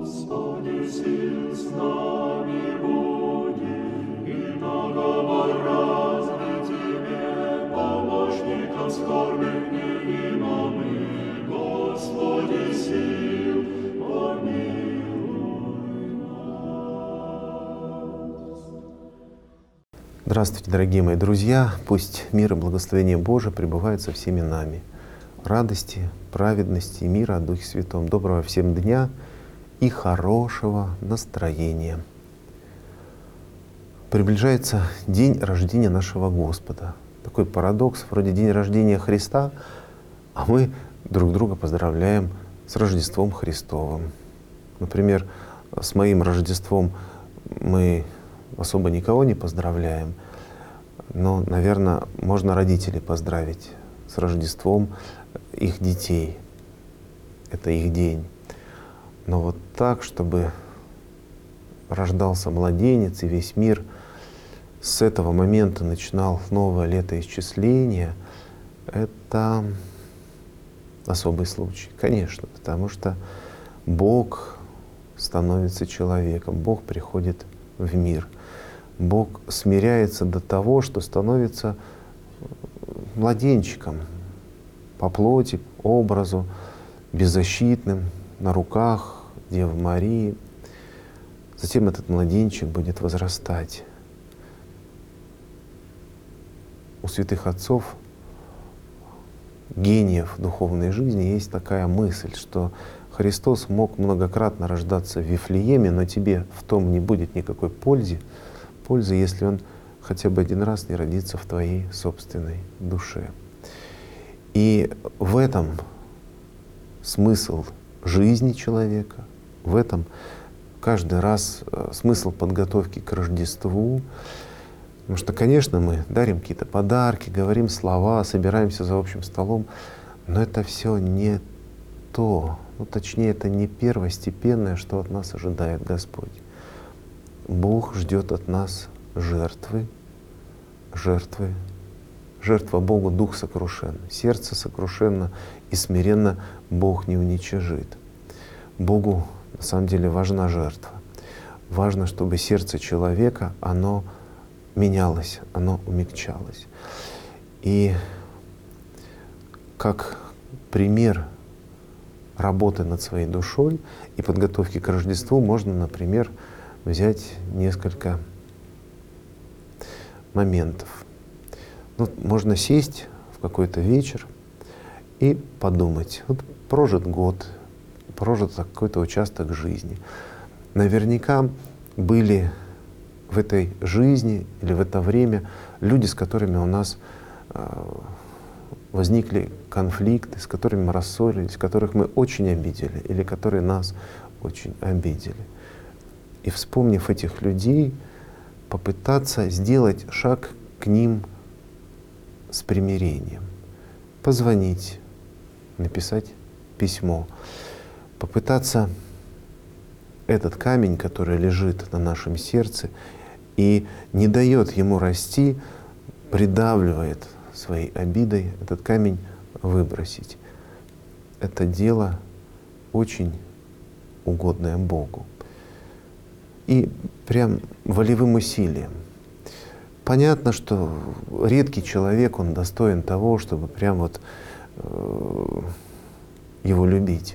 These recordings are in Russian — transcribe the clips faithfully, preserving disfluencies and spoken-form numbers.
Господи, сил с нами будет, и наговор разный Тебе, помощником скорбных невима мы, Господи, сил, помилуй нас. Здравствуйте, дорогие мои друзья! Пусть мир и благословение Божие пребывают со всеми нами. Радости, праведности и мира от Духе Святом. Доброго всем дня и хорошего настроения. Приближается день рождения нашего Господа. Такой парадокс, вроде день рождения Христа, а мы друг друга поздравляем с Рождеством Христовым. Например, с моим Рождеством мы особо никого не поздравляем, но, наверное, можно родителей поздравить с Рождеством их детей. Это их день. Но вот так, чтобы рождался младенец и весь мир с этого момента начинал новое летоисчисление, это особый случай, конечно, потому что Бог становится человеком, Бог приходит в мир. Бог смиряется до того, что становится младенчиком по плоти, образу, беззащитным, на руках Девы Марии. Затем этот младенчик будет возрастать. У святых отцов, гениев духовной жизни, есть такая мысль, что Христос мог многократно рождаться в Вифлееме, но тебе в том не будет никакой пользы, пользы, если Он хотя бы один раз не родится в твоей собственной душе. И в этом смысл жизни человека, в этом каждый раз смысл подготовки к Рождеству. Потому что, конечно, мы дарим какие-то подарки, говорим слова, собираемся за общим столом, но это все не то, ну точнее, это не первостепенное, что от нас ожидает Господь. Бог ждет от нас жертвы, жертвы, жертва Богу дух сокрушен, сердце сокрушенно и смиренно Бог не уничижит. Богу на самом деле важна жертва. Важно, чтобы сердце человека, оно менялось, оно умягчалось. И как пример работы над своей душой и подготовки к Рождеству можно, например, взять несколько моментов. Ну, можно сесть в какой-то вечер и подумать. Вот прожит год, прожит какой-то участок жизни. Наверняка были в этой жизни или в это время люди, с которыми у нас э, возникли конфликты, с которыми мы рассорились, которых мы очень обидели или которые нас очень обидели. И вспомнив этих людей, попытаться сделать шаг к ним с примирением. Позвонить, написать письмо, попытаться этот камень, который лежит на нашем сердце и не дает ему расти, придавливает своей обидой, этот камень выбросить. Это дело очень угодное Богу. И прям волевым усилием. Понятно, что редкий человек, он достоин того, чтобы прям вот э, его любить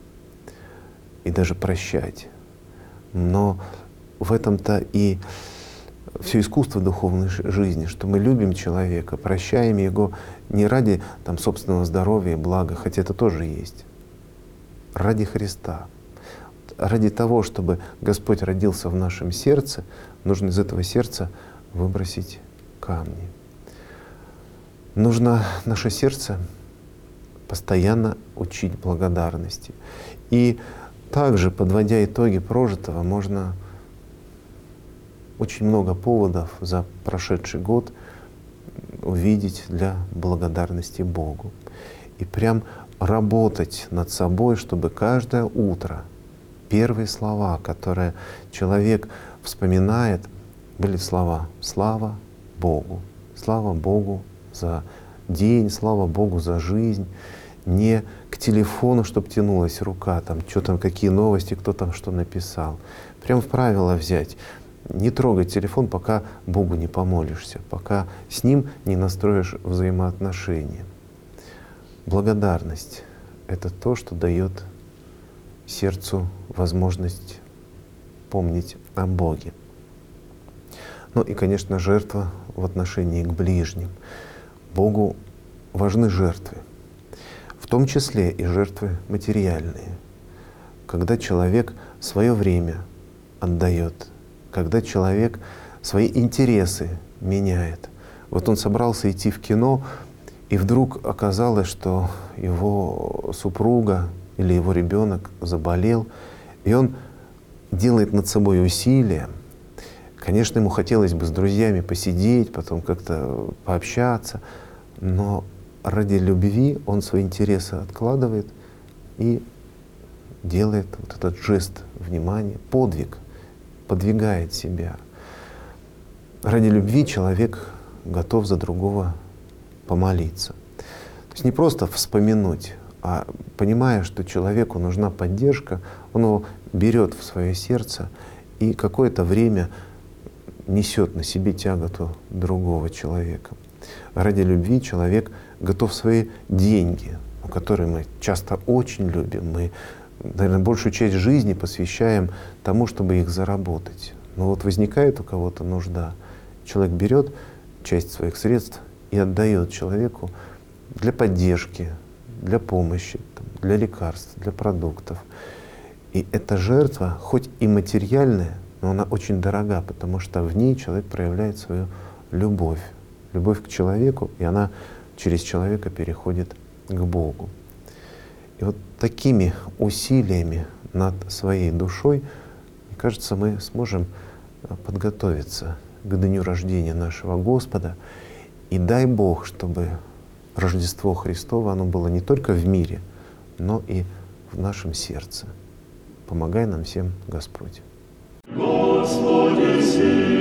и даже прощать. Но в этом-то и все искусство духовной жизни, что мы любим человека, прощаем его не ради там, собственного здоровья и блага, хотя это тоже есть, ради Христа. Ради того, чтобы Господь родился в нашем сердце, нужно из этого сердца выбросить камни. Нужно наше сердце постоянно учить благодарности. И также, подводя итоги прожитого, можно очень много поводов за прошедший год увидеть для благодарности Богу. И прям работать над собой, чтобы каждое утро первые слова, которые человек вспоминает, были слова «Слава Богу», «Слава Богу за день», «Слава Богу за жизнь». не к телефону, чтобы тянулась рука, там, что там, какие новости, кто там что написал. Прям в правило взять. Не трогать телефон, пока Богу не помолишься, пока с Ним не настроишь взаимоотношения. Благодарность — это то, что дает сердцу возможность помнить о Боге. Ну и, конечно, жертва в отношении к ближним. Богу важны жертвы, в том числе и жертвы материальные. Когда человек свое время отдает, когда человек свои интересы меняет. Вот он собрался идти в кино, и вдруг оказалось, что его супруга или его ребенок заболел, и он делает над собой усилия. Конечно, ему хотелось бы с друзьями посидеть, потом как-то пообщаться, но ради любви он свои интересы откладывает и делает вот этот жест внимания, подвиг, подвигает себя. Ради любви человек готов за другого помолиться. То есть не просто вспомянуть, а понимая, что человеку нужна поддержка, он его берет в свое сердце и какое-то время несет на себе тяготу другого человека. Ради любви человек готов свои деньги, которые мы часто очень любим, мы, наверное, большую часть жизни посвящаем тому, чтобы их заработать. Но вот возникает у кого-то нужда, человек берет часть своих средств и отдает человеку для поддержки, для помощи, там, для лекарств, для продуктов. И эта жертва, хоть и материальная, но она очень дорога, потому что в ней человек проявляет свою любовь, любовь к человеку, и она через человека переходит к Богу. И вот такими усилиями над своей душой, мне кажется, мы сможем подготовиться к дню рождения нашего Господа. И дай Бог, чтобы Рождество Христово, оно было не только в мире, но и в нашем сердце. Помогай нам всем, Господь. Господи, сила.